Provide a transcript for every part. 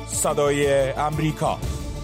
صدای امریکا.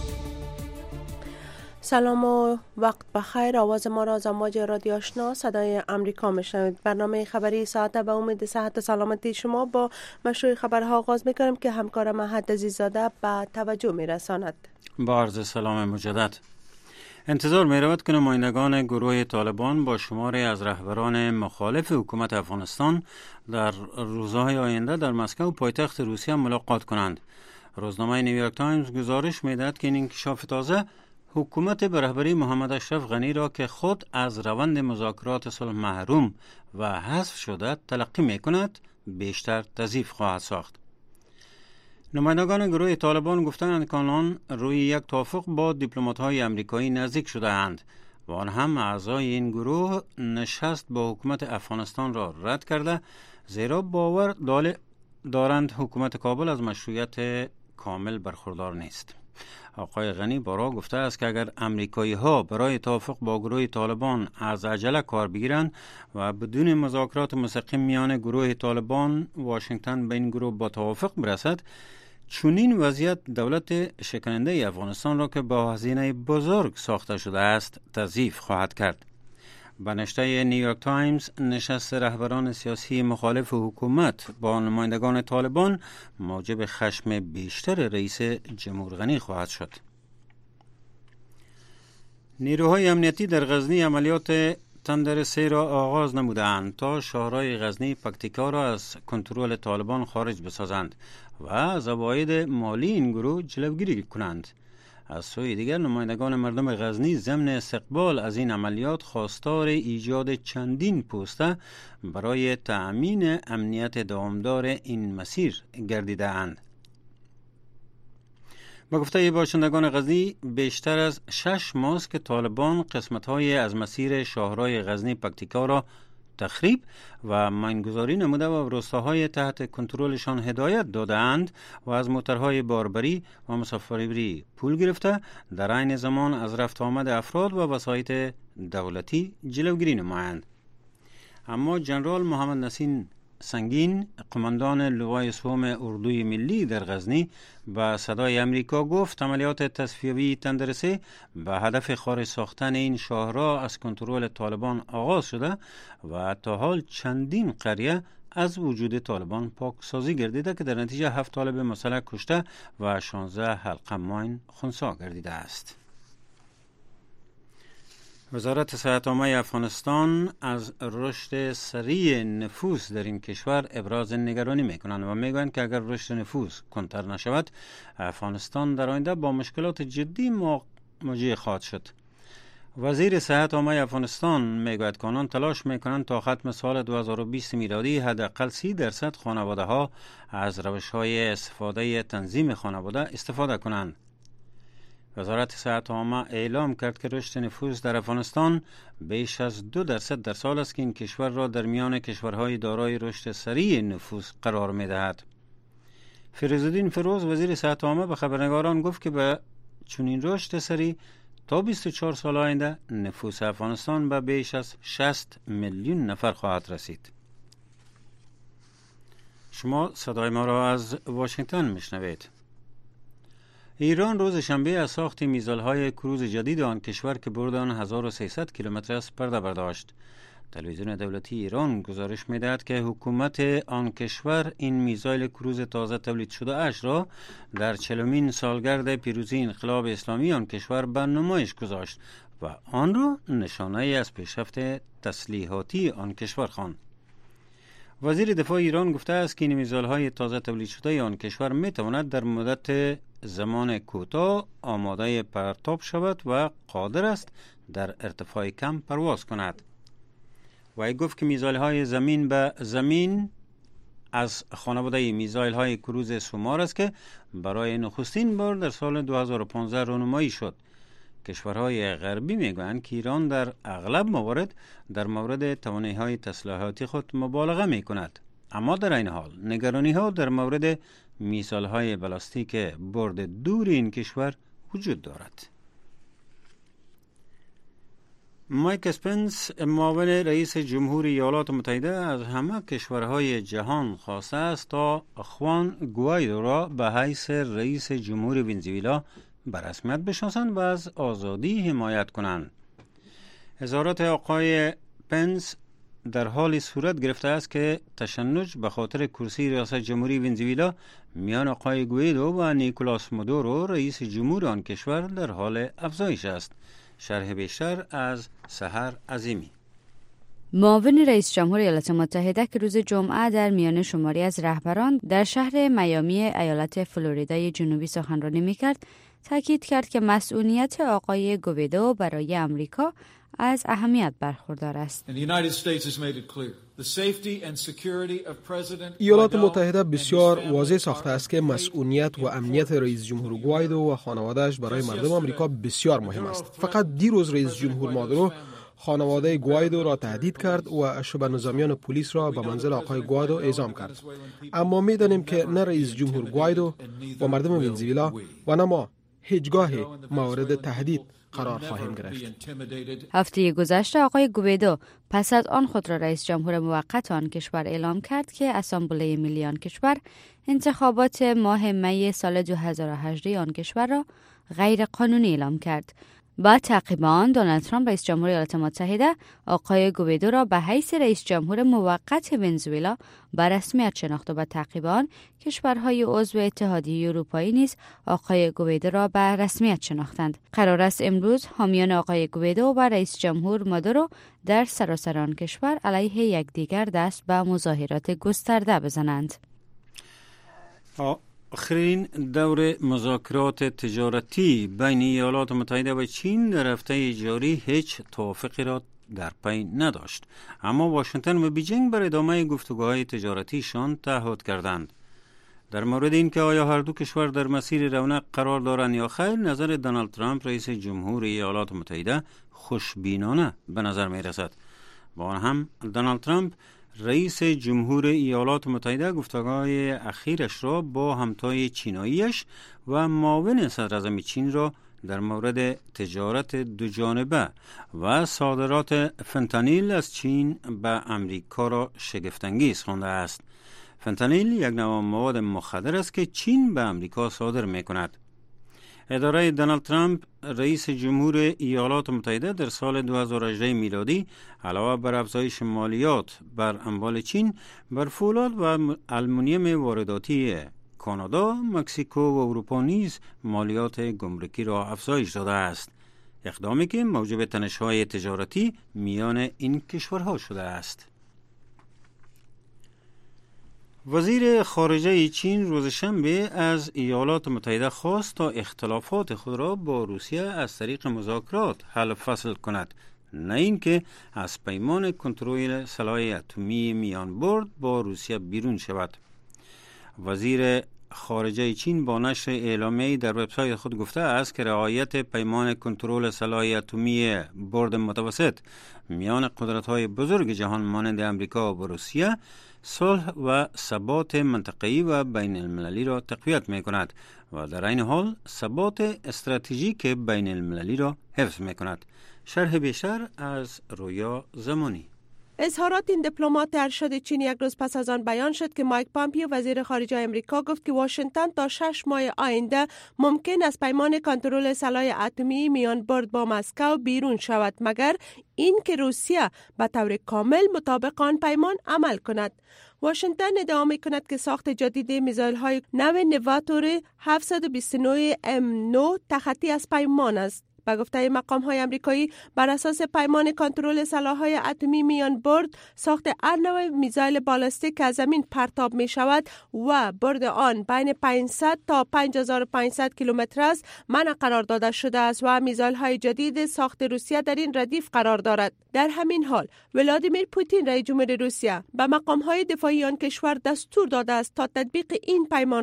سلام و وقت بخیر. آواز ما را از امواج رادیو آشنا صدای امریکا میشنوید. برنامه خبری ساعت به امید صحت و سلامتی شما با مشروع خبرها آغاز میکنیم که همکارم احد عزیزاده به توجه میرساند. با عرض سلام مجدد. انتظار می رود که نمایندگان گروه طالبان با شماری از رهبران مخالف حکومت افغانستان در روزهای آینده در مسکو پایتخت روسیه ملاقات کنند. روزنامه نیویورک تایمز گزارش می دهد که این انکشاف تازه حکومت به رهبری محمد اشرف غنی را که خود از روند مذاکرات صلح محروم و حذف شده تلقی می کند بیشتر تضعیف خواهد ساخت. نمایندگان گروه طالبان گفتند که آنان روی یک توافق با دیپلمات‌های آمریکایی نزدیک شده اند و آن هم اعضای این گروه نشست با حکومت افغانستان را رد کرده، زیرا باور دارند حکومت کابل از مشروعیت کامل برخوردار نیست. آقای غنی بارها گفته است که اگر امریکایی ها برای توافق با گروه طالبان از عجله کار بگیرند و بدون مذاکرات مستقیم میان گروه طالبان واشنگتن به این گروه با توافق برسد، چنین وضعیت دولت شکننده افغانستان را که با هزینه بزرگ ساخته شده است تضعیف خواهد کرد. به نشریه نیویورک تایمز نشست رهبران سیاسی مخالف حکومت با نمایندگان طالبان موجب خشم بیشتر رئیس جمهور غنی خواهد شد. نیروهای امنیتی در غزنی عملیات تندر 3 را آغاز نمودند تا شهرهای غزنی پکتیکا را از کنترل طالبان خارج بسازند و از عواید مالی این گروه جلوگیری کنند. از سوی دیگر نمایندگان مردم غزنی ضمن استقبال از این عملیات خواستار ایجاد چندین پوسته برای تأمین امنیت دوامدار این مسیر گردیده اند. با گفته باشندگان غزنی بیشتر از 6 ماه است که طالبان قسمت‌های از مسیر شاهراه غزنی پکتیکا را تخریب و ماینگذاری نموده و روستاهای تحت کنترلشان هدایت دادند و از موترهای باربری و مسافربری پول گرفته در عین زمان از رفت آمد افراد و وسایط دولتی جلوگیری نمایند. اما جنرال محمد نسیم سنگین، قماندان لوای سوم اردوی ملی در غزنی، با صدای امریکا گفت عملیات تصفیوی تندر 3 به هدف خارج ساختن این شاهراه از کنترل طالبان آغاز شده و تا حال چندین قریه از وجود طالبان پاکسازی گردیده که در نتیجه 7 طالب مسلح کشته و 16 حلقه ماین خنثی گردیده است. وزارت صحت عامه افغانستان از رشد سریع نفوس در این کشور ابراز نگرانی میکنند و میگویند که اگر رشد نفوس کنتر نشود، افغانستان در آینده با مشکلات جدی مواجه خواهد شد. وزیر صحت عامه افغانستان میگوید که آنان تلاش میکنند تا ختم سال 2020 میلادی حداقل 30% خانواده ها از روش های استفاده تنظیم خانواده استفاده کنند. وزارت صحت عامه اعلام کرد که رشد نفوس در افغانستان بیش از 2% در سال است که این کشور را در میان کشورهای دارای رشد سریع نفوس قرار می‌دهد. فیروزالدین فیروز وزیر صحت عامه به خبرنگاران گفت که به چنین رشد سریع تا 24 سال آینده نفوس افغانستان به بیش از 60 میلیون نفر خواهد رسید. شما صدای ما را از واشنگتن میشنوید. ایران روز شنبه از ساخت میزایل‌های کروز جدید آن کشور که برد آن 1300 کیلومتر است پرده برداشت. تلویزیون دولتی ایران گزارش می‌دهد که حکومت آن کشور این میزایل کروز تازه تولید شده اش را در 40مین سالگرد پیروزی انقلاب اسلامی آن کشور به نمایش گذاشت و آن را نشانه از پیشرفت تسلیحاتی آن کشور خواند. وزیر دفاع ایران گفته است که این میزایل‌های تازه تولید شده آن کشور می‌تواند در مدت زمان کوتاه آماده پرتاب شود و قادر است در ارتفاع کم پرواز کند. و گفت که میزایل‌های زمین به زمین از خانواده میزایل‌های کروز سومار است که برای نخستین بار در سال 2015 رونمایی شد. کشورهای غربی میگویند که ایران در اغلب موارد در مورد توانایی‌های تسلیحاتی خود مبالغه میکند، اما در این حال نگرانی‌ها در مورد میزایل‌های بالستیک برد دور این کشور وجود دارد. مایک اسپنس معاون رئیس جمهور ایالات متحده از همه کشورهای جهان خواسته است تا خوان گوایدو را به حیث رئیس جمهور ونزوئلا به رسمیت بشناسند و از آزادی حمایت کنند. اظهارات آقای پنس در حال صورت گرفته است که تشنج به خاطر کرسی ریاست جمهوری ونزوئلا میان آقای گوایدو و نیکولاس مادورو رئیس جمهور آن کشور در حال افزایش است. شرح بیشتر از سحر عظیمی. معاون رئیس جمهور ایالات متحده که روز جمعه در میان شماری از رهبران در شهر میامی ایالت فلوریدای جنوبی سخنرانی میکرد، تاکید کرد که مسئولیت آقای گوایدو برای امریکا از اهمیت برخوردار است. ایالات متحده بسیار واضح ساخته است که مسئولیت و امنیت رئیس جمهور گوایدو و خانواده‌اش برای مردم آمریکا بسیار مهم است. فقط دیروز رئیس جمهور مادورو خانواده گوایدو را تهدید کرد و شبه نظامیان پلیس را به منزل آقای گوایدو اعزام کرد. اما می‌دانیم که نه رئیس جمهور گوایدو و مردم ونزوئلا و نه ما هیچگاه مورد تهدید قرار خواهیم گرفت. هفته گذشته آقای گوایدو پس از آن خود را رئیس جمهور موقت آن کشور اعلام کرد که اسامبله ملی آن کشور انتخابات ماه می سال 2018 آن کشور را غیر قانونی اعلام کرد. با تعقیب آن دونالد ترامپ رئیس جمهور ایالات متحده آقای گوایدو را به حیث رئیس جمهور موقت ونزوئلا به رسمیت شناخت و با تعقیب آن کشورهای عضو اتحادیه اروپایی نیز آقای گوایدو را به رسمیت شناختند. قرار است امروز حامیان آقای گوایدو و رئیس جمهور مادورو در سراسر آن کشور علیه یکدیگر دست به مظاهرات گسترده بزنند. آخرین دور مذاکرات تجارتی بین ایالات متحده و چین در هفته جاری هیچ توافقی را در پی نداشت، اما واشنگتن و بیجینگ بر ادامه گفتگوهای تجارتیشان تعهد کردند. در مورد اینکه آیا هر دو کشور در مسیر رونق قرار دارند یا خیر، نظر دونالد ترامپ رئیس جمهور ایالات متحده خوشبینانه به نظر می رسد. با آن هم دونالد ترامپ رئیس جمهور ایالات متحده گفتگوهای اخیرش را با همتای چیناییش و معاون صدراعظم چین را در مورد تجارت دوجانبه و صادرات فنتانیل از چین به امریکا را شگفت‌انگیز خوانده است. فنتانیل یک نوع مواد مخدر است که چین به امریکا صادر می‌کند. اداره دونالد ترامپ رئیس جمهور ایالات متحده در سال 2018 میلادی علاوه بر افزایش مالیات بر اموال چین بر فولاد و آلومینیوم وارداتی کانادا، مکزیکو و اروپا نیز مالیات گمرکی را افزایش داده است. اقدامی که موجب تنش‌های تجارتی میان این کشورها شده است. وزیر خارجه چین روز شنبه از ایالات متحده خواست تا اختلافات خود را با روسیه از طریق مذاکرات حل فصل کند، نه اینکه از پیمان کنترل سلاح اتمی میان برد با روسیه بیرون شود. وزیر خارجه چین با نشر اعلامیه‌ای در وبسایت خود گفته است که رعایت پیمان کنترل سلاح اتمی برد متوسط میان قدرت‌های بزرگ جهان مانند امریکا و روسیه صلح و ثبات منطقه‌ای و بین المللی را تقویت می‌کند و در این حال ثبات استراتژیک بین المللی را حفظ می‌کند. شرح بیشتر از رویا زمانی. اظهارات این دیپلمات ارشد چین یک روز پس از آن بیان شد که مایک پامپیو وزیر خارجه آمریکا گفت که واشنگتن تا 6 ماه آینده ممکن است پیمان کنترل سلاح اتمی میان برد با مسکو بیرون شود، مگر این که روسیه به طور کامل مطابق آن پیمان عمل کند. واشنگتن ادعا می‌کند که ساخت جدید میزایل‌های نو نواتور 729 M9 تخطی از پیمان است. به گفته مقام‌های آمریکایی، بر اساس پیمان کنترل سلاح‌های اتمی میان برد، ساخت هر نوع میزایل بالستیک که از زمین پرتاب می‌شود و برد آن بین 500 تا 5500 کیلومتر است منع قرار داده شده است و میزایل‌های جدید ساخت روسیه در این ردیف قرار دارد. در همین حال ولادیمیر پوتین رئیس جمهور روسیه به مقام‌های دفاعی آن کشور دستور داده است تا تطبیق این پیمان را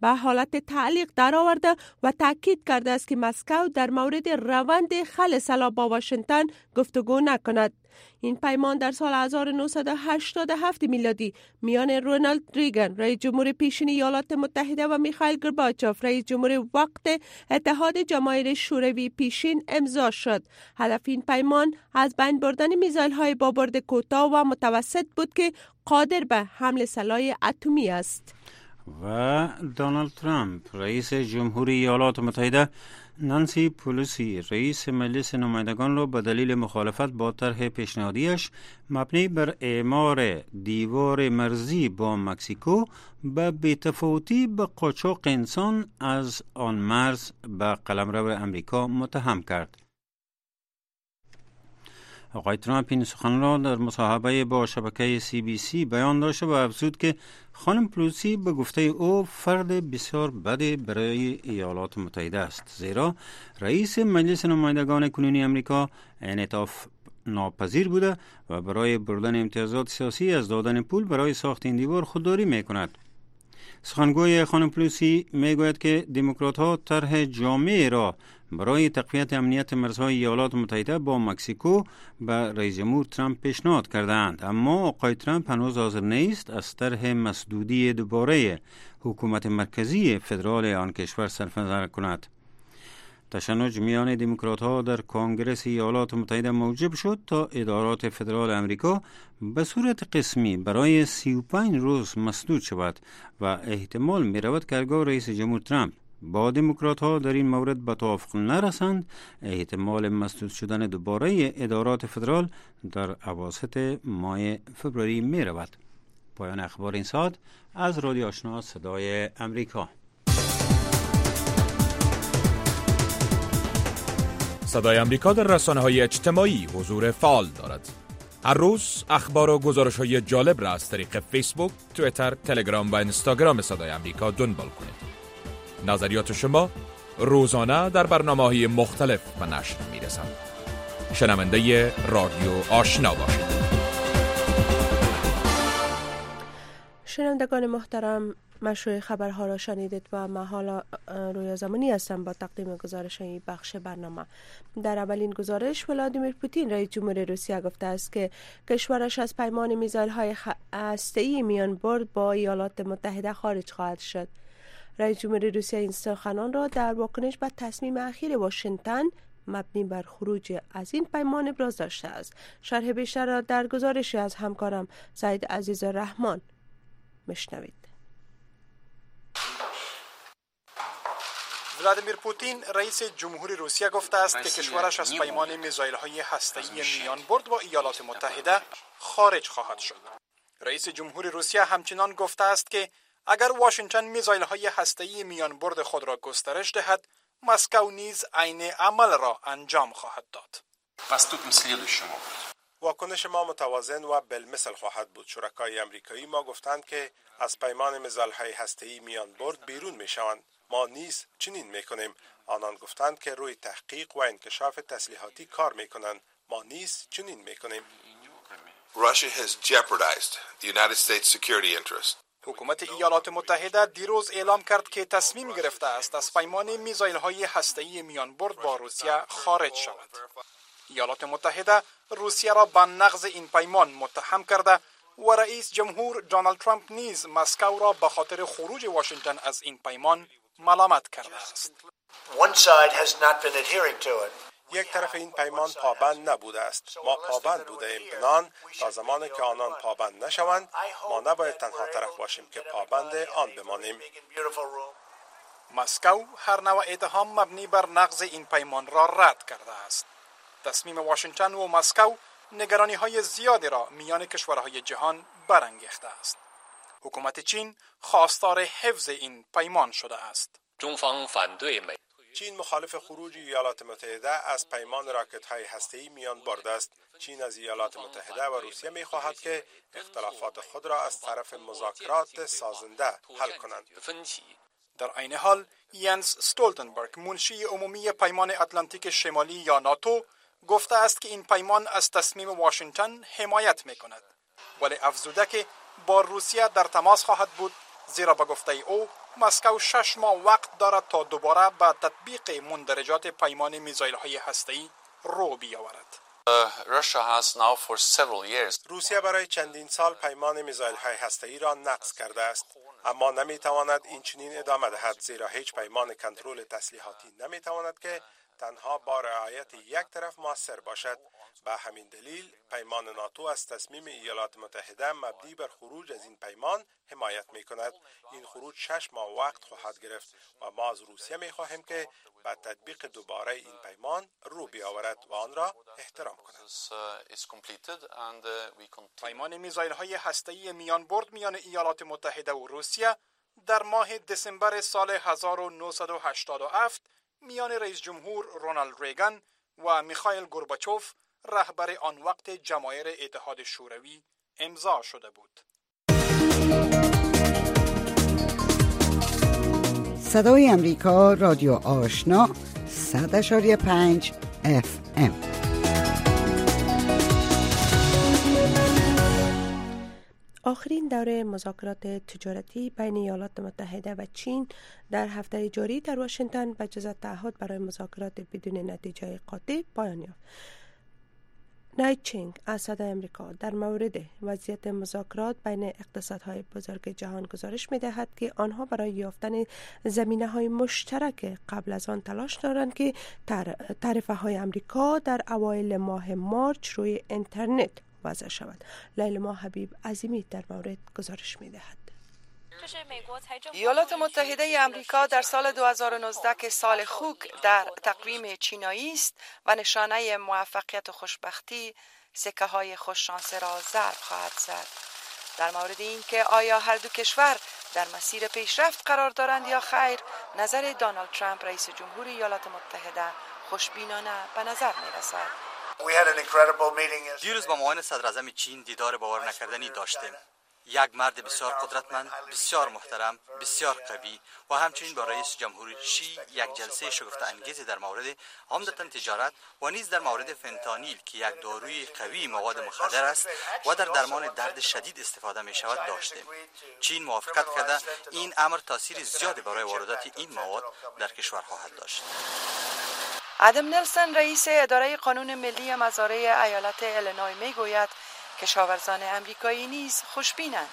به حالت تعلیق درآورده و تاکید کرده است که مسکو در مورد روند خل سلاح با واشنگتن گفتگو نکند. این پیمان در سال 1987 میلادی میان رونالد ریگن رئیس جمهور پیشین ایالات متحده و میخائیل گورباچوف رئیس جمهور وقت اتحاد جماهیر شوروی پیشین امضا شد. هدف این پیمان از بین بردن میزایل‌های با برد کوتاه و متوسط بود که قادر به حمل سلاح اتمی است. و دونالد ترامپ رئیس جمهوری ایالات متحده نانسی پلوسی رئیس مجلس نمایندگان را به دلیل مخالفت با طرح پیشنهادیش مبنی بر اعمار دیوار مرزی با مکزیکو به بی‌تفاوتی به قاچاق انسان از آن مرز به قلمرو امریکا متهم کرد. آقای ترامپ این سخن را در مصاحبه با شبکه CBC بیان داشت و افزود که خانم پلوسی به گفته او فرد بسیار بدی برای ایالات متحده است، زیرا رئیس مجلس نمایندگان کنونی امریکا انعطاف ناپذیر بوده و برای بردن امتیازات سیاسی از دادن پول برای ساخت این دیوار خودداری می کند. سخنگوی خانم پلوسی می گوید که دموکرات ها طرح جامع را برای تقویت امنیت مرزهای ایالات متحده با مکزیکو به رئیس جمهور ترامپ پیشنهاد کردند، اما آقای ترامپ هنوز حاضر نیست از طرح مسدودی دوباره حکومت مرکزی فدرال آن کشور صرف نظر کند. تشنج میان دموکرات ها در کنگره ایالات متحده موجب شد تا ادارات فدرال امریکا به صورت قسمی برای 35 روز مسدود شود و احتمال می رود که هرگاه رئیس جمهور ترامپ با دموکرات ها در این مورد به توافق نرسند، احتمال مسدود شدن دوباره ادارات فدرال در اواسط ماه فوریه می رود. پایان اخبار این ساعت از رادیو آشنا صدای امریکا. صدای امریکا در رسانه‌های اجتماعی حضور فعال دارد. هر روز اخبار و گزارش‌های جالب را از طریق فیسبوک، توییتر، تلگرام و اینستاگرام صدای امریکا دنبال کنید. نظریات شما روزانه در برنامه‌های مختلف به نشر می‌رسد. شنونده رادیو آشنا باشید. شنوندگان محترم، مشروع خبرها را شنیدید و من حالا رویا زمانی هستم با تقدیم گزارش این بخش برنامه. در اولین گزارش ولادیمیر پوتین رئیس جمهور روسیه گفته است که کشورش از پیمان میزایل‌های هسته‌ای میان برد با ایالات متحده خارج خواهد شد. رئیس جمهور روسیه این سخنان را در واکنش به تصمیم اخیر واشنگتن مبنی بر خروج از این پیمان ابراز داشته است. شرح بیشتر را در گزارشی از همکارم سعید عزیز الرحمن مشنوید. ولادیمیر پوتین رئیس جمهوری روسیه گفته است که کشورش از پیمان میزایل‌های هسته‌ای میان برد با ایالات متحده خارج خواهد شد. رئیس جمهوری روسیه همچنان گفته است که اگر واشنگتن میزایل‌های هسته‌ای میان برد خود را گسترش دهد، مسکو نیز عین عمل را انجام خواهد داد. واکنش ما متوازن و بالمثل خواهد بود. شرکای امریکایی ما گفتند که از پیمان میزایل‌های هسته‌ای میان برد بیرون میشوند. ما نیز چنین میکنیم. آنان گفتند که روی تحقیق و انکشاف تسلیحاتی کار میکنند. ما نیز چنین میکنیم. Russia has jeopardized the United States security interest. حکومت ایالات متحده دیروز اعلام کرد که تصمیم گرفته است از پیمان میزایل‌های هسته‌ای میان برد با روسیه خارج شود. ایالات متحده روسیه را به نقض این پیمان متهم کرده و رئیس جمهور دونالد ترامپ نیز مسکو را به خاطر خروج واشنگتن از این پیمان ملامت کرده است. یک طرف این پیمان پابند نبوده است. ما پابند بوده ایم. بنان تا زمانی که آنان پابند نشوند، ما نباید تنها طرف باشیم که پابند آن بمانیم. مسکو هر نوع اتهام مبنی بر نقض این پیمان را رد کرده است. تصمیم واشنگتن و مسکو نگرانی‌های زیادی را میان کشورهای جهان برانگیخته است. حکومت چین خواستار حفظ این پیمان شده است. چین مخالف خروج ایالات متحده از پیمان راکت‌های هسته‌ای میان برد است. چین از ایالات متحده و روسیه می‌خواهد که اختلافات خود را از طرف مذاکرات سازنده حل کنند. در عین حال ینس استولتنبرگ منشی عمومی پیمان اتلانتیک شمالی یا ناتو گفته است که این پیمان از تصمیم واشنگتن حمایت می‌کند، ولی افزوده که با روسیه در تماس خواهد بود، زیرا به گفته او مسکو 6 ماه وقت دارد تا دوباره به تطبیق مندرجات پیمان میزایل‌های هسته‌ای رو بیاورد. روسیه برای چندین سال پیمان میزایل‌های هسته‌ای را نقض کرده است، اما نمی‌تواند این چنین ادامه دهد، زیرا هیچ پیمان کنترل تسلیحاتی نمی‌تواند که تنها با رعایت یک طرف مؤثر باشد. به همین دلیل پیمان ناتو از تصمیم ایالات متحده مبنی بر خروج از این پیمان حمایت می‌کند. این خروج 6 ماه وقت خواهد گرفت و ما از روسیه می‌خواهیم که به تطبیق دوباره این پیمان رو بیاورد و آن را احترام کند. پیمان میزایل‌های هسته‌ای میان برد میان ایالات متحده و روسیه در ماه دسامبر سال 1987 میان رئیس جمهور رونالد ریگان و میخائیل گورباچوف رهبر آن وقت جماهیر اتحاد شوروی امضا شده بود. صدای امریکا رادیو آشنا 100.5 FM. آخرین دوره مذاکرات تجارتی بین ایالات متحده و چین در هفته جاری در واشنگتن به جز تعهد برای مذاکرات بدون نتیجه قاطع پایان یافت. نایت چینگ از صدای امریکا در مورد وضعیت مذاکرات بین اقتصادهای بزرگ جهان گزارش می‌دهد که آنها برای یافتن زمینه‌های مشترک قبل از آن تلاش دارند که تعرفه‌های امریکا در اوایل ماه مارچ روی اینترنت وضع شود. لیلما حبیب عظیمی در مورد گزارش می‌دهد. ایالات متحده آمریکا در سال 2019 که سال خوک در تقویم چینایی است و نشانه موفقیت و خوشبختی، سکه های خوششانس را ضرب خواهد زد. در مورد این که آیا هر دو کشور در مسیر پیشرفت قرار دارند یا خیر، نظر دونالد ترامپ رئیس جمهور ایالات متحده خوشبینانه به نظر می رسد. دیروز با معاون صدر اعظم چین دیدار باور نکردنی داشتیم. یک مرد بسیار قدرتمند، بسیار محترم، بسیار قوی و همچنین با رئیس جمهور شی یک جلسه شگفت انگیز در مورد عمدتاً تجارت و نیز در مورد فنتانیل که یک داروی قوی مواد مخدر است و در درمان درد شدید استفاده می شود داشتیم. چین موافقت کرده این امر تاثیر زیادی برای واردات این مواد در کشور خواهد داشت. ادم نلسون رئیس اداره قانون ملی مزارع ایالت ایلینوی می گوید کشاورزان امریکایی نیز خوشبینند.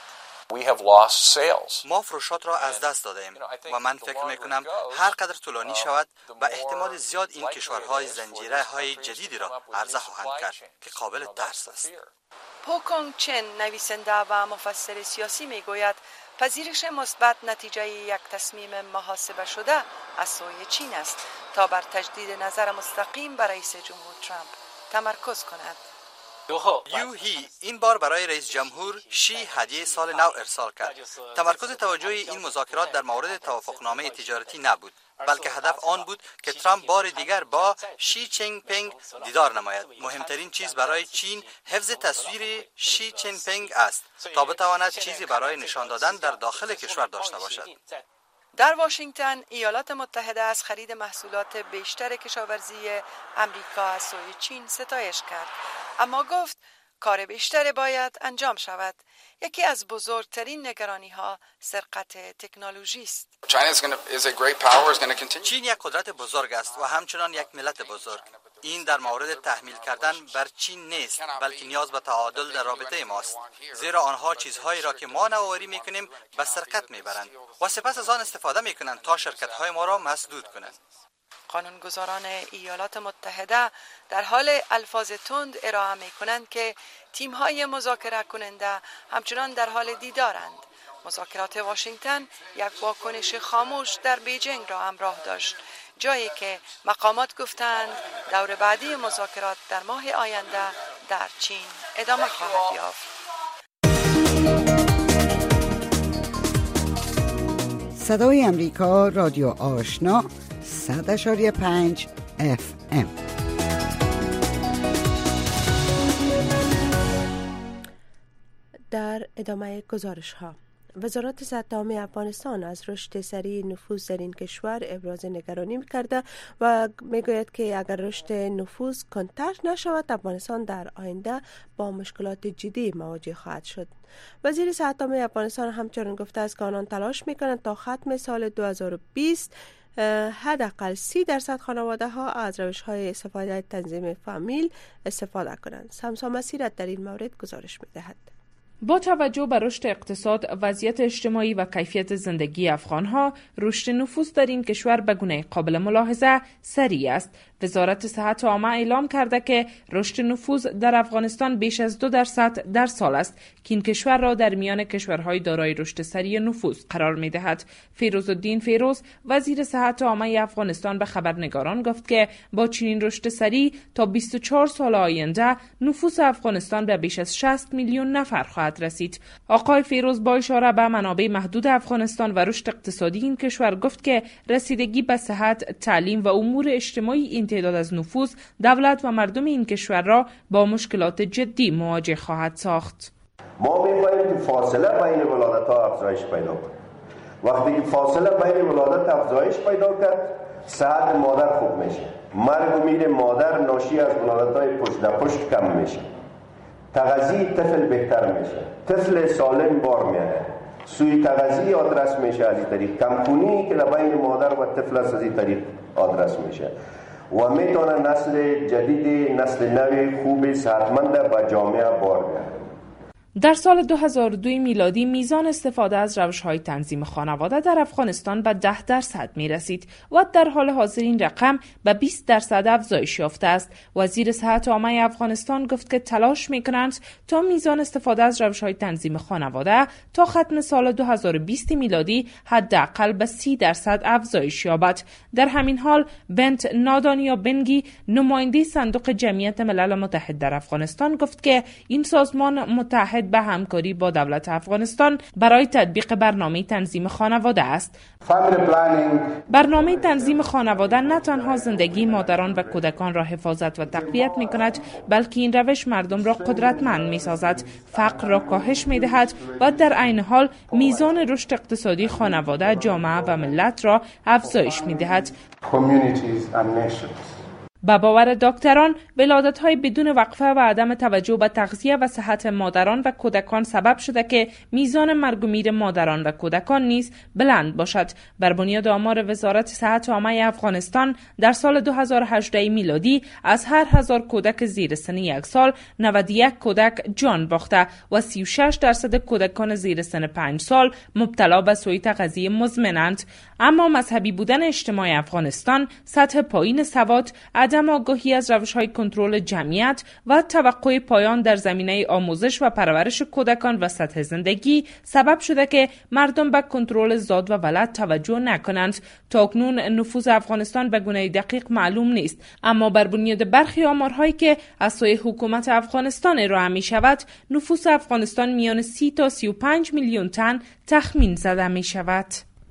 ما فروشات را از دست دادیم و من فکر میکنم هر قدر طولانی شود به احتمال زیاد این کشورهای زنجیره های جدیدی را عرضه خواهند کرد که قابل ترس است. پوکونگ چن نویسنده و مفسر سیاسی میگوید پذیرش مثبت نتیجه یک تصمیم محاسبه شده از سوی چین است تا بر تجدید نظر مستقیم بر رئیس جمهور ترامپ تمرکز کند. یو هی این بار برای رئیس جمهور شی هدیه سال نو ارسال کرد. تمرکز توجه این مذاکرات در مورد توافقنامه تجارتی نبود، بلکه هدف آن بود که ترامپ بار دیگر با شی جین پینگ دیدار نماید. مهمترین چیز برای چین حفظ تصویر شی جین پینگ است تا بتواند چیزی برای نشان دادن در داخل کشور داشته باشد. در واشنگتن ایالات متحده از خرید محصولات بیشتر کشاورزی امریکا از سوی چین ستایش کرد، اما گفت کار بیشتر باید انجام شود. یکی از بزرگترین نگرانی ها سرقت تکنولوژی است. چین یک قدرت بزرگ است و همچنان یک ملت بزرگ. این در مورد تحمیل کردن بر چین نیست، بلکه نیاز به تعادل در رابطه ماست، زیرا آنها چیزهایی را که ما نوآوری میکنیم به سرقت میبرند و سپس از آن استفاده میکنند تا شرکت‌های ما را مسدود کنند. قانونگذاران ایالات متحده در حال الفاظ تند ارائه می‌کنند که تیم‌های مذاکره کننده همچنان در حال دیدارند. مذاکرات واشنگتن یک واکنش خاموش در بیجینگ را همراه داشت، جایی که مقامات گفتند دور بعدی مذاکرات در ماه آینده در چین ادامه خواهد یافت. صدای امریکا رادیو آشنا 100.5 FM. در ادامه گزارش ها، وزارت صحت عامه افغانستان از رشد سریع نفوس در این کشور ابراز نگرانی می‌کرده و میگوید که اگر رشد نفوس کنتر نشود افغانستان در آینده با مشکلات جدی مواجه خواهد شد. وزیر صحت عامه افغانستان همچنین گفته است که آنان تلاش می‌کنند تا ختم سال 2020 حداقل 30% خانواده ها از روش‌های استفاده تنظیم فامیل استفاده کنند. سمسا مسیرت در این مورد گزارش می‌دهد. با توجه به رشد اقتصاد، وضعیت اجتماعی و کیفیت زندگی افغانها، رشد نفوس در این کشور به گونه قابل ملاحظه سریع است. وزارت صحت عامه اعلام کرده که رشد نفوس در افغانستان بیش از 2% در سال است که این کشور را در میان کشورهای دارای رشد سریع نفوس قرار می‌دهد. فیروزالدین فیروز، وزیر صحت عامه افغانستان، به خبرنگاران گفت که با چنین رشد سریع تا 24 سال آینده نفوس افغانستان به بیش از 60 میلیون نفر خواهد رسید. آقای فیروز با اشاره به منابع محدود افغانستان و رشد اقتصادی این کشور گفت که رسیدگی به صحت، تعلیم و امور اجتماعی این تعداد از نفوس دولت و مردم این کشور را با مشکلات جدی مواجه خواهد ساخت. ما می‌خواهیم که فاصله بین ولادت‌ها افزایش پیدا کنه. وقتی که فاصله بین ولادت افزایش پیدا کرد، صحت مادر خوب میشه. مرگ و میر مادر ناشی از ولادت‌های پشت در پشت کم میشه. تغذیه طفل بهتر میشه. طفل سالم بار میاره. سوی تغذیه آدرس میشه از این طریق. کمخونی که بین مادر و طفل از این طریق آدرس میشه و میتونه نسل جدید، نسل نوی خوب صحتمند به جامعه بار بیاره. در سال 2002 میلادی میزان استفاده از روش‌های تنظیم خانواده در افغانستان به 10% می‌رسید و در حال حاضر این رقم به 20% افزایش یافته است. وزیر صحت عامه افغانستان گفت که تلاش می‌کنند تا میزان استفاده از روش‌های تنظیم خانواده تا ختم سال 2020 میلادی حداقل به 30% افزایش یابد. در همین حال بنت نادانیا بنگی، نماینده صندوق جمعیت ملل متحد در افغانستان، گفت که این سازمان متحد به همکاری با دولت افغانستان برای تطبیق برنامه تنظیم خانواده است. برنامه تنظیم خانواده نه تنها زندگی مادران و کودکان را حفاظت و تقویت می کند، بلکه این روش مردم را قدرتمند می سازد، فقر را کاهش می دهد و در عین حال میزان رشد اقتصادی خانواده، جامعه و ملت را افزایش می دهد. با باور دکتران، ولادت‌های بدون وقفه و عدم توجه به تغذیه و صحت مادران و کودکان سبب شده که میزان مرگ و میر مادران و کودکان نیز بلند باشد. بر بنیاد آمار وزارت صحت عامه افغانستان، در سال 2018 میلادی از هر 1000 کودک زیر سن 1 سال 91 کودک جان باخته و 36% کودکان زیر سن 5 سال مبتلا به سوء تغذیه مزمنند. اما مذهبی بودن اجتماع افغانستان، سطح پایین سواد، عدم آگاهی از روش‌های کنترل جمعیت و توقع پایان در زمینه آموزش و پرورش کودکان و سطح زندگی سبب شده که مردم به کنترل زاد و ولد توجه نکنند. تاکنون نفوذ افغانستان به گونه دقیق معلوم نیست، اما بر بنیاد برخی آمارهایی که از سوی حکومت افغانستان ارائه می شود، نفوس افغانستان میان 30 تا 35 میلیون تن تخمین زده می شود.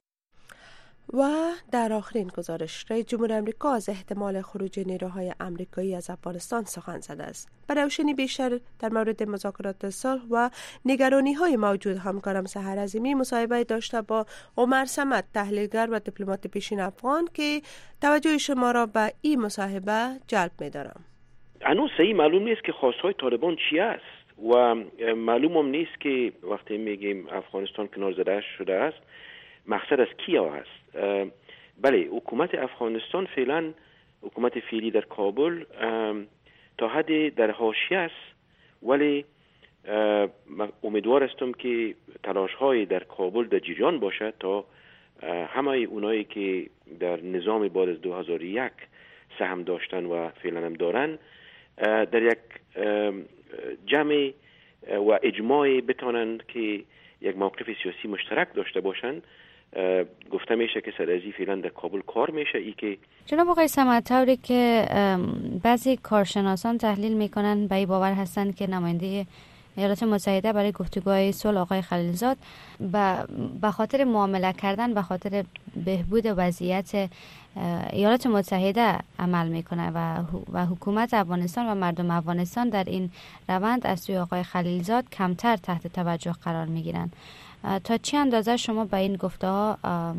و در آخرین گزارش، رئیس جمهور آمریکا از احتمال خروج نیروهای آمریکایی از افغانستان سخن زده است. برای روشنی بیشتر در مورد مذاکرات صلح و نگرانی‌های موجود، همکارم سحر عظیمی مصاحبه داشته با عمر صمد، تحلیلگر و دیپلمات پیشین افغان، که توجه شما را به این مصاحبه جلب می‌دارم. هنوز صحیح معلوم نیست که خواستهای طالبان چی است و معلوم هم نیست که وقتی میگیم افغانستان کنار زده شده است مقصد از کیا است. بله، حکومت افغانستان فعلا، حکومت فعلی در کابل تا حد در حاشیه است، ولی امیدوار هستم که تلاش‌های در کابل در جریان باشد تا همه اونایی که در نظام بعد از 2001 سهم داشتن و فعلا هم دارن در یک جمع و اجماع بتانند که یک موقف سیاسی مشترک داشته باشند. گفته میشه که سرازی فعلا در کابل کار میشه. ای که جناب آقای صمد، طوری که بعضی کارشناسان تحلیل میکنن به این باور هستند که نماینده ایالات متحده برای گفتگوهای صلح آقای خلیلزاد به خاطر معامله کردن، به خاطر بهبود وضعیت ایالات متحده عمل میکنه و حکومت افغانستان و مردم افغانستان در این روند از سوی آقای خلیلزاد کمتر تحت توجه قرار میگیرن. تا چه اندازه شما به این گفته ها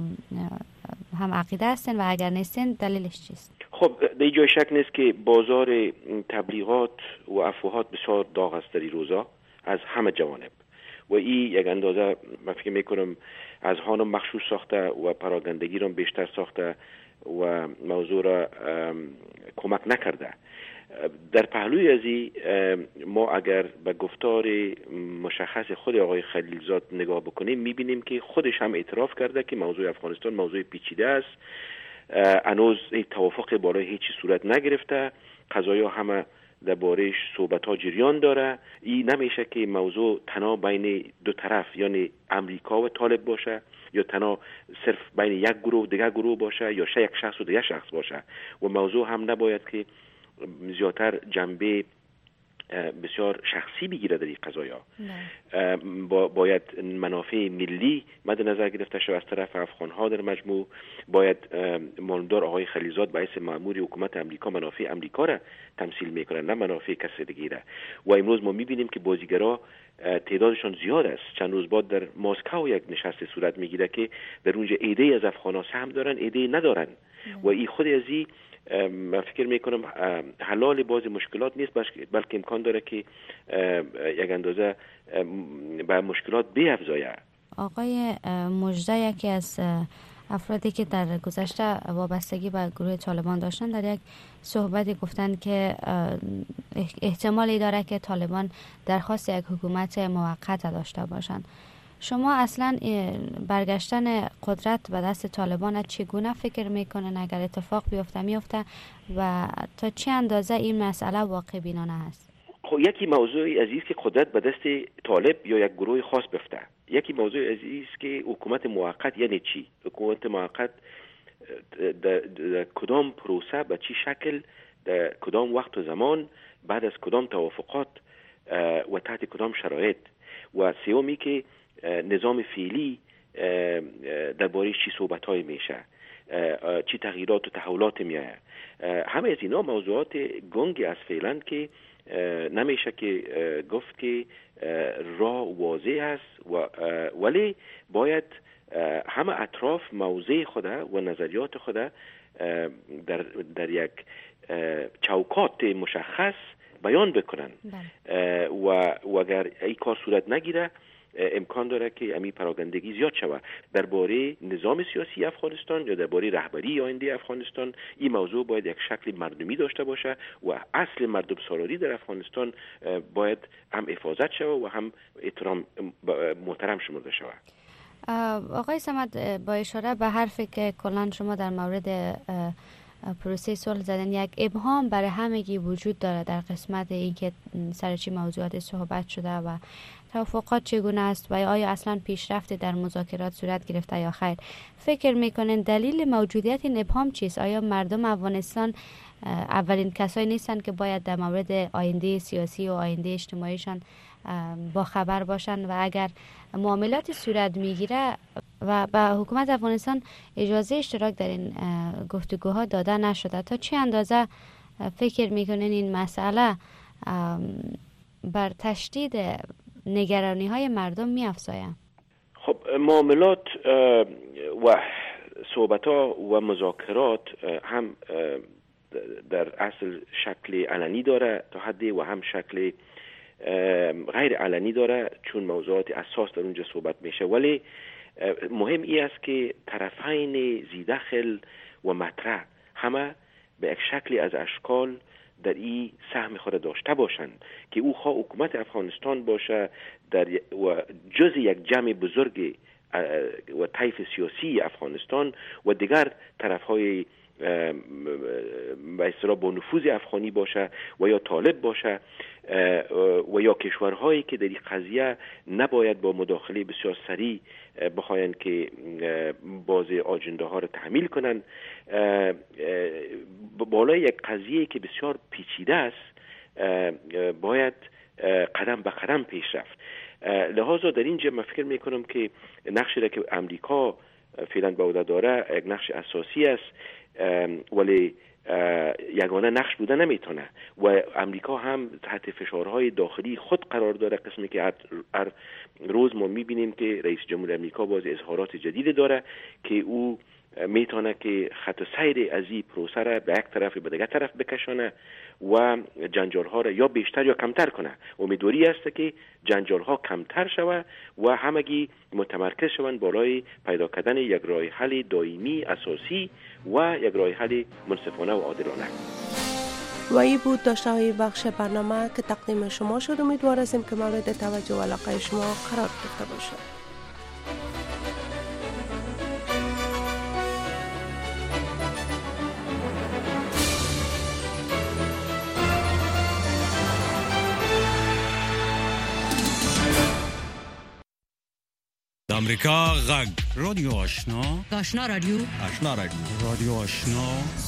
هم عقیده هستین و اگر نیستین دلیلش چیست؟ خب در جای شک نیست که بازار تبلیغات و افواهات بسیار داغ است در این روزا از همه جوانب و این یک اندازه من فکر میکنم از هانم مخشوش ساخته و پراگندگی را بیشتر ساخته و موضوع را کمک نکرده. در پهلوی ازی ما اگر به گفتار مشخص خود آقای خلیلزاد نگاه بکنیم میبینیم که خودش هم اعتراف کرده که موضوع افغانستان موضوع پیچیده است. هنوز توافق بالای هیچ صورت نگرفته، قضایا همه درباره‌اش صحبت‌ها جریان داره. این نمیشه که موضوع تنها بین دو طرف یعنی امریکا و طالب باشه یا تنها صرف بین یک گروه دیگر گروه باشه یا یک شخص و دیگر شخص باشه و موضوع هم نباید که زیادتر جنبه بسیار شخصی بگیره در این قضایا. باید منافع ملی مد نظر گرفته شود از طرف افغان‌ها در مجموع. باید ماندار آقای خلیلزاد باعث مأمور حکومت امریکا منافع امریکا را تمثیل میکنه نه منافع کسی دیگه. و امروز ما میبینیم که بازیگرا تعدادشان زیاد است. چند روز بعد در مسکو یک نشست صورت میگیره که در اونجا ایده از افغان‌ها سهم دارن ایده ندارن و این خود ازی من فکر میکنم حلال باز مشکلات نیست بلکه امکان داره که یک اندازه به مشکلات بیفزایه. آقای مژده یکی از افرادی که در گذشته وابستگی به گروه طالبان داشتن در یک صحبتی گفتن که احتمالی داره که طالبان درخواست یک حکومت موقت داشته باشند. شما اصلا برگشتن قدرت به دست طالبان چگونه فکر میکنن؟ اگر اتفاق میفته و تا چه اندازه این مسئله واقع بینانه هست؟ خب یکی موضوعی عزیز که قدرت به دست طالب یا یک گروه خاص بفته. یکی موضوع عزیز که حکومت موقت یعنی چی؟ حکومت موقت در کدام پروسه به چی شکل در کدام وقت و زمان بعد از کدام توافقات و تحت کدام شرایط. و سومی که نظام فعلی درباره چی صحبت‌های میشه، چی تغییرات و تحولات میایه. همه از اینا موضوعات گنگی از فعلا که نمیشه که گفت که راه واضح است ولی باید همه اطراف موضع خود و نظریات خود در یک چوکات مشخص بیان بکنن و اگر این کار صورت نگیره امکان داره که امی پراگندگی زیاد شود درباره نظام سیاسی افغانستان یا درباره رهبری آینده افغانستان. این موضوع باید یک شکل مردمی داشته باشه و اصل مردم سالاری در افغانستان باید هم حفاظت شود و هم احترام محترم شمرده شود. آقای صمد، با اشاره به حرفی که کلان شما در مورد پروسه صلح زدن، یک ابهام برای همگی وجود داره در قسمت این که سر چی موضوعات صحبت شده و توافقات چگونه است و آیا اصلا پیشرفت در مذاکرات صورت گرفته یا خیر. فکر میکنین دلیل موجودیت این ابهام چیست؟ آیا مردم افغانستان اولین کسایی نیستن که باید در مورد آینده سیاسی و آینده اجتماعیشان با خبر باشن و اگر معاملاتی صورت میگیره و به حکومت افغانستان اجازه اشتراک در این گفتگوها داده نشده، تا چه اندازه فکر میکنین این مسئله بر تشدید نگرانی های مردم می‌افزاید؟ خب معاملات و صحبت‌ها و مذاکرات هم در اصل شکل علنی داره تا حدی و هم شکل غیر علنی داره چون موضوعات اساس در اونجا صحبت میشه. ولی مهم ای است که طرفین زیدخل و مطرح همه به یک شکلی از اشکال در این سهم خود داشته باشند که او خواه حکومت افغانستان باشه و جز یک جمع بزرگ و طیف سیاسی افغانستان و دیگر طرفهای به اصطلاح با نفوذ افغانی باشه و یا طالب باشه و یا کشورهایی که در این قضیه نباید با مداخله بسیار سریع بخواین که باز آجنده ها رو تحمیل کنن. بالای یک قضیه که بسیار پیچیده است باید قدم به قدم پیش رفت. لحاظا در اینجا من فکر میکنم که نقشی را که امریکا فعلا به عهده داره یک نقش اساسی است، ولی یگانه نقش بوده نمیتونه و امریکا هم تحت فشارهای داخلی خود قرار داره، قسمی که هر روز ما میبینیم که رئیس جمهور امریکا باز اظهارات جدید داره که او میتونه که خط سیر از این پروسه را به یک طرف به دیگر طرف بکشانه و جنجال ها را یا بیشتر یا کمتر کنه. امیدواری است که جنجال ها کمتر شود و همگی متمرکز شوند بالای پیدا کردن یک راه حل دائمی اساسی و یک راه حل منصفانه و عادلانه. و این بود داشته های بخش برنامه که تقدیم شما شد. امیدواریم که مورد توجه و علاقه شما قرار گرفته باشد. امریکا غږ رادیو آشنا رادیو رادیو آشنا